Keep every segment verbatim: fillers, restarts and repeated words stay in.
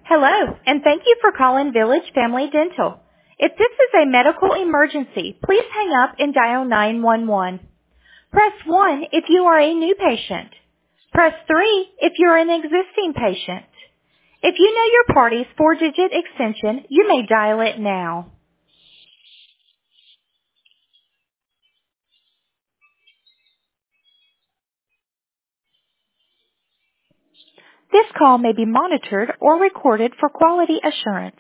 Hello, and thank you for calling Village Family Dental. If this is a medical emergency, please hang up and dial nine one one. Press one if you are a new patient. Press three if you're an existing patient. If you know your party's four-digit extension, you may dial it now. This call may be monitored or recorded for quality assurance.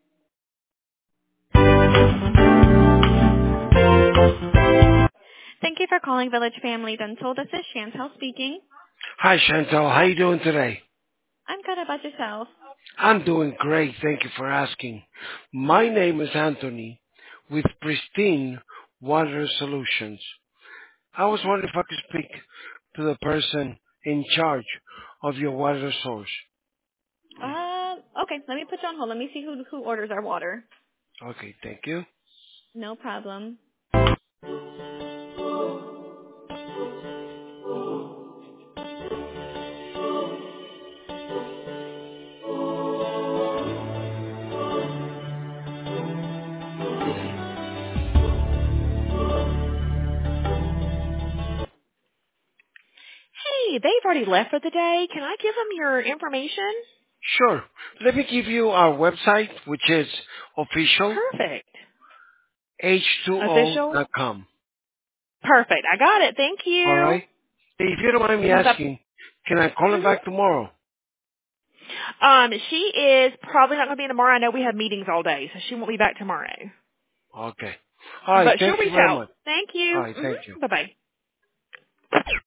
Thank you for calling Village Family Dental. This is Chantel speaking. Hi, Chantal. How you doing today? I'm good. How about yourself? I'm doing great. Thank you for asking. My name is Anthony with Pristine Water Solutions. I was wondering if I could speak to the person in charge of your water source. Uh, okay. Let me put you on hold. Let me see who who orders our water. Okay, thank you. No problem. Hey, they've already left for the day. Can I give them your information? Sure. Let me give you our website, which is official Perfect. h two o Official? dot com. Perfect. I got it. Thank All you. right? If you don't mind me But, asking, can I call him mhm. back tomorrow? Um, she is probably not going to be in tomorrow. I know we have meetings all day, so she won't be back tomorrow. Okay. All right. But she'll Thank you reach very out. much. Thank All you. right. Thank you. Mm-hmm. Bye-bye.